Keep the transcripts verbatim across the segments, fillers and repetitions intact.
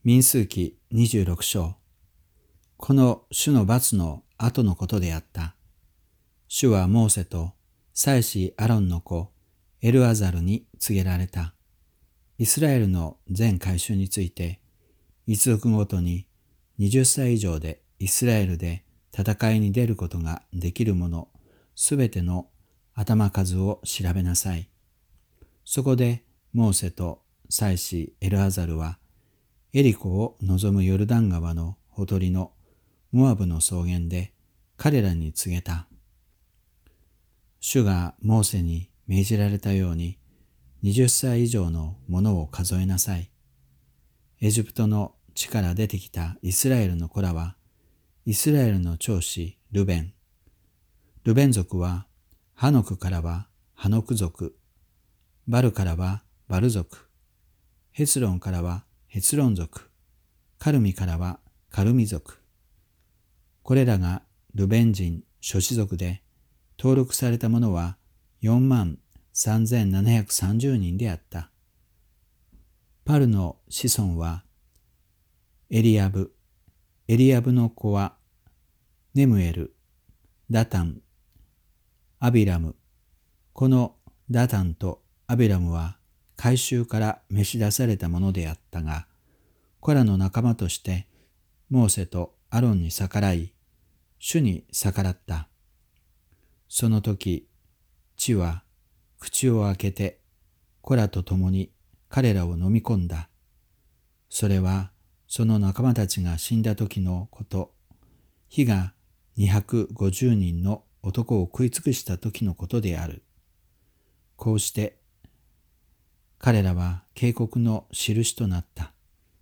民数記にじゅうろく章。この主の罰の後のことであった。主はモーセと祭司アロンの子エルアザルに告げられた。イスラエルの全改宗について、一族ごとにはたち以上でイスラエルで戦いに出ることができる者すべての頭数を調べなさい。そこでモーセと祭司エルアザルはエリコを望むヨルダン川のほとりのモアブの草原で彼らに告げた。主がモーセに命じられたようにはたち以上の者を数えなさい。エジプトの地から出てきたイスラエルの子らはイスラエルの長子ルベン。ルベン族はハノクからはハノク族、バルからはバル族、ヘツロンからはヘツロン族、カルミからはカルミ族。これらがルベン人諸氏族で登録された者はよんまんさんぜんななひゃくさんじゅうにんであった。パルの子孫はエリアブ、エリアブの子はネムエル、ダタン、アビラム。このダタンとアビラムは改宗から召し出されたものであったが、コラの仲間としてモーセとアロンに逆らい、主に逆らった。その時、地は口を開けてコラと共に彼らを飲み込んだ。それはその仲間たちが死んだ時のこと、火がにひゃくごじゅうにんの男を食い尽くした時のことである。こうして彼らは警告の印となった。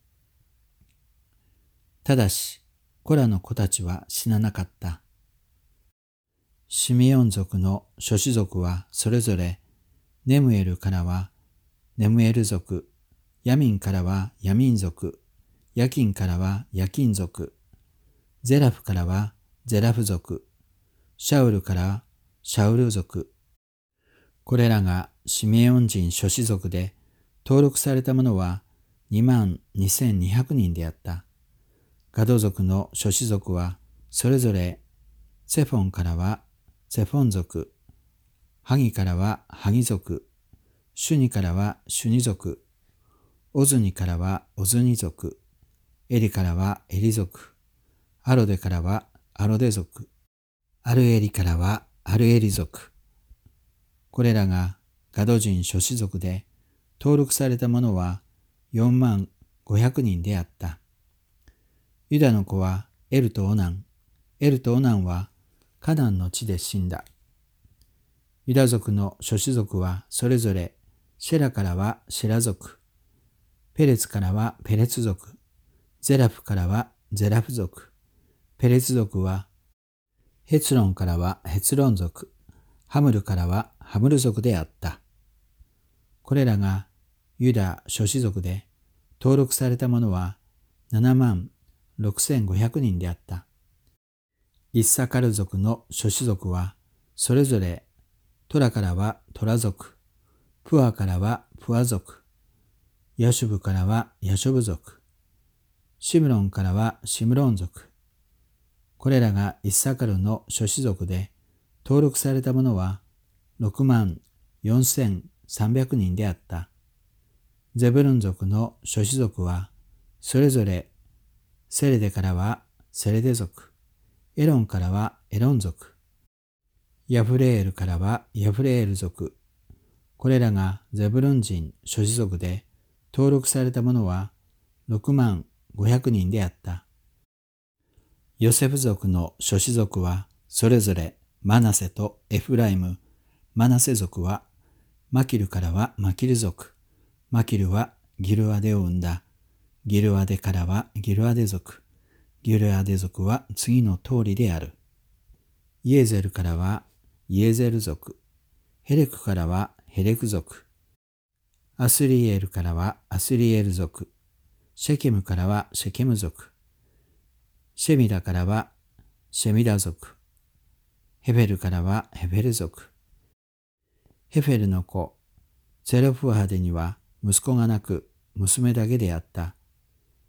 ただし、コラの子たちは死ななかった。シメオン族の諸氏族はそれぞれ、ネムエルからはネムエル族、ヤミンからはヤミン族、ヤキンからはヤキン族、ゼラフからはゼラフ族、シャウルからはシャウル族。これらがシメオン人諸氏族で登録された者はにまんにせんにひゃくにんであった。ガド族の諸氏族はそれぞれツェフォンからはツェフォン族、ハギからはハギ族、シュニからはシュニ族、オズニからはオズニ族、エリからはエリ族、アロデからはアロデ族、アルエリからはアルエリ族。これらがガド人諸氏族で登録された者はよんまんごひゃくにんであった。ユダの子はエルとオナン、エルとオナンはカナンの地で死んだ。ユダ族の諸氏族はそれぞれシェラからはシェラ族、ペレツからはペレツ族、ゼラフからはゼラフ族、ペレツ族はヘツロンからはヘツロン族、ハムルからはハムル族であった。これらがユダ諸氏族で登録された者はななまんろくせんごひゃくにんであった。イッサカル族の諸氏族はそれぞれトラからはトラ族、プアからはプア族、ヤシュブからはヤシュブ族、シムロンからはシムロン族。これらがイッサカルの諸氏族で登録された者はろくまんよんせんさんびゃくにんであった。ゼブルン族の諸氏族はそれぞれセレデからはセレデ族、エロンからはエロン族、ヤフレールからはヤフレール族。これらがゼブルン人諸氏族で登録された者はろくまんごひゃくにんであった。ヨセフ族の諸氏族はそれぞれマナセとエフライム。マナセ族はマキルからはマキル族、マキルはギルアデを生んだ。ギルアデからはギルアデ族、ギルアデ族は次の通りである。イエゼルからはイエゼル族、ヘレクからはヘレク族、アスリエルからはアスリエル族、シェケムからはシェケム族、シェミダからはシェミダ族、ヘフェルからはヘフェル族。ヘフェルの子ゼロフハデには息子がなく娘だけであった。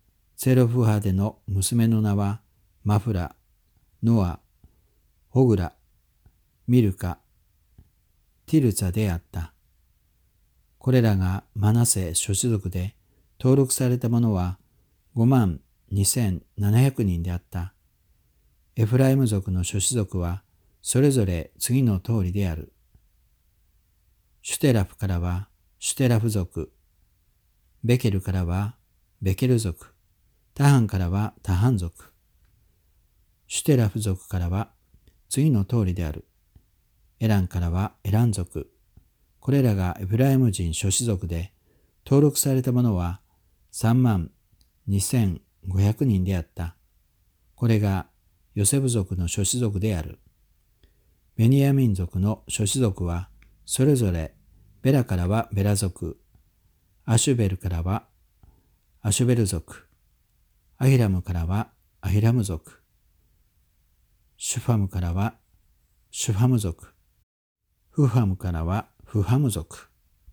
セロフハデの娘の名はマフラ、ノア、ホグラ、ミルカ、ティルツァであった。これらがマナセ諸氏族で登録された者はごまんにせんななひゃくにんであった。エフライム族の諸氏族はそれぞれ次の通りである。シュテラフからはシュテラフ族、ベケルからはベケル族、タハンからはタハン族、シュテラフ族からは次の通りである。エランからはエラン族。これらがエフライム人諸氏族で登録された者はさんまんにせんごひゃくにんであった。これがヨセフ族の諸氏族である。ベニヤミン族の諸氏族はそれぞれベラからはベラ族、アシュベルからはアシュベル族、アヒラムからはアヒラム族、シュファムからはシュファム族、フハムからはフハム族。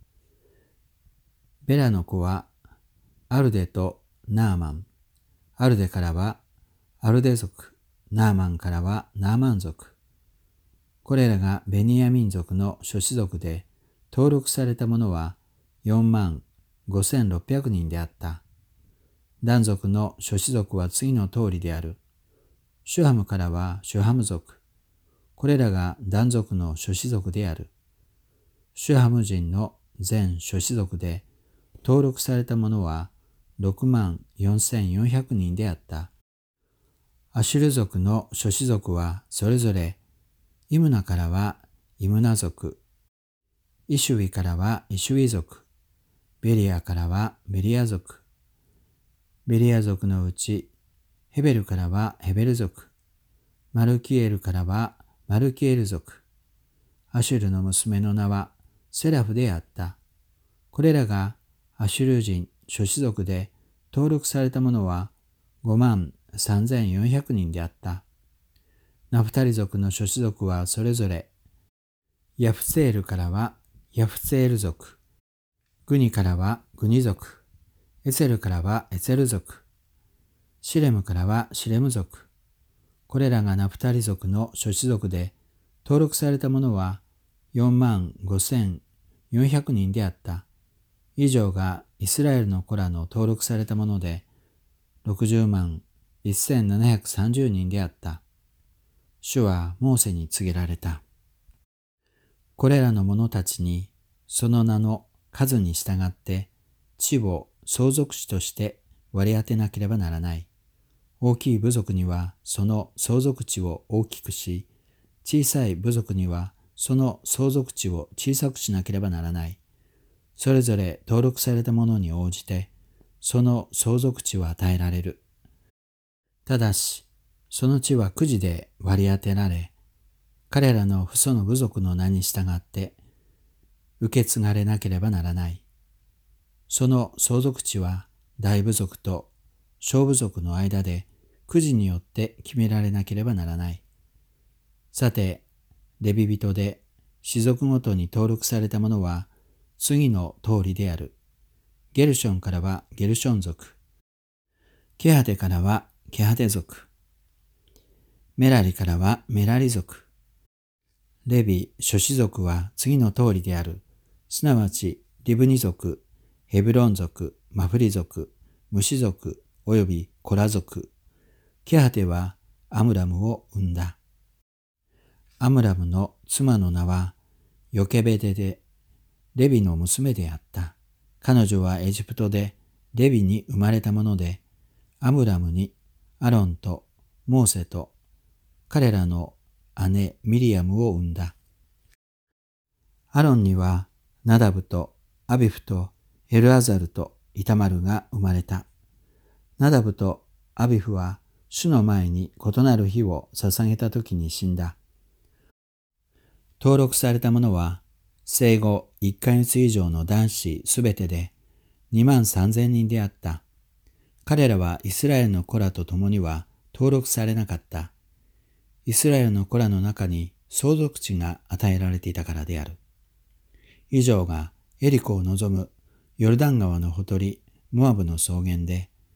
ベラの子はアルデとナーマン、アルデからはアルデ族、ナーマンからはナーマン族。これらがベニヤミン族の諸氏族で登録された者はよんまんごせんろっぴゃくにんであった。ダン族の諸氏族は次の通りである。シュハムからはシュハム族。これらがダン族の諸氏族である。シュハム人の全諸氏族で登録された者はろくまんよんせんよんひゃくにんであった。アシュル族の諸氏族はそれぞれイムナからはイムナ族、イシュウィからはイシュウィ族、ベリアからはベリア族、ベリア族のうちヘベルからはヘベル族、マルキエルからはマルキエル族、アシュルの娘の名はセラフであった。これらがアシュル人諸氏族で登録された者はごまんさんぜんよんひゃくにんであった。ナフタリ族の諸氏族はそれぞれヤフツェールからはヤフツェール族、グニからはグニ族、エツェルからはエツェル族、シレムからはシレム族。これらがナフタリ族の諸氏族で登録された者はよんまんごせんよんひゃくにんであった。以上がイスラエルの子らの登録された者でろくじゅうまんせんななひゃくさんじゅうにんであった。主はモーセに告げられた。これらの者たちにその名の数に従って地を相続地として割り当てなければならない。大きい部族にはその相続地を大きくし、小さい部族にはその相続地を小さくしなければならない。それぞれ登録されたものに応じて、その相続地は与えられる。ただし、その地はくじで割り当てられ、彼らの父祖の部族の名に従って受け継がれなければならない。その相続地は大部族と小部族の間でくじによって決められなければならない。さて、レビ人で氏族ごとに登録された者は次の通りである。ゲルションからはゲルション族、ケハテからはケハテ族、メラリからはメラリ族。レビ諸氏族は次の通りである。すなわちリブニ族、ヘブロン族、マフリ族、ムシ族およびコラ族。ケハテはアムラムを生んだ。アムラムの妻の名はヨケベデで、レビの娘であった。彼女はエジプトでレビに生まれたもので、アムラムにアロンとモーセと彼らの姉ミリアムを生んだ。アロンにはナダブとアビフとエルアザルとイタマルが生まれた。ナダブとアビフは主の前に異なる火を捧げた時に死んだ。登録された者は生後いっかげつ以上の男子すべてでにまんさんぜんにんであった。彼らはイスラエルの子らと共には登録されなかった。イスラエルの子らの中に相続地が与えられていたからである。以上がエリコを望むヨルダン川のほとり、モアブの草原で、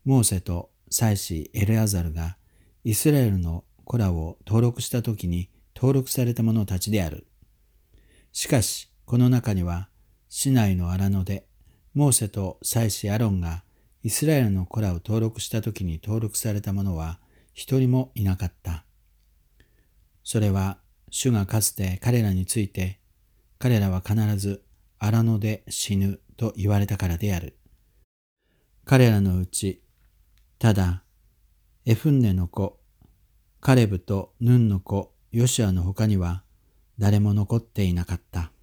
モーセと祭司エレアザルがイスラエルの子らを登録したときに登録された者たちである。しかし、この中には、市内の荒野で、モーセと祭司アロンがイスラエルの子らを登録したときに登録された者は一人もいなかった。それは、主がかつて彼らについて、彼らは必ず荒野で死ぬと言われたからである。彼らのうち、ただ、エフンネの子、カレブとヌンの子、ヨシュアの他には誰も残っていなかった。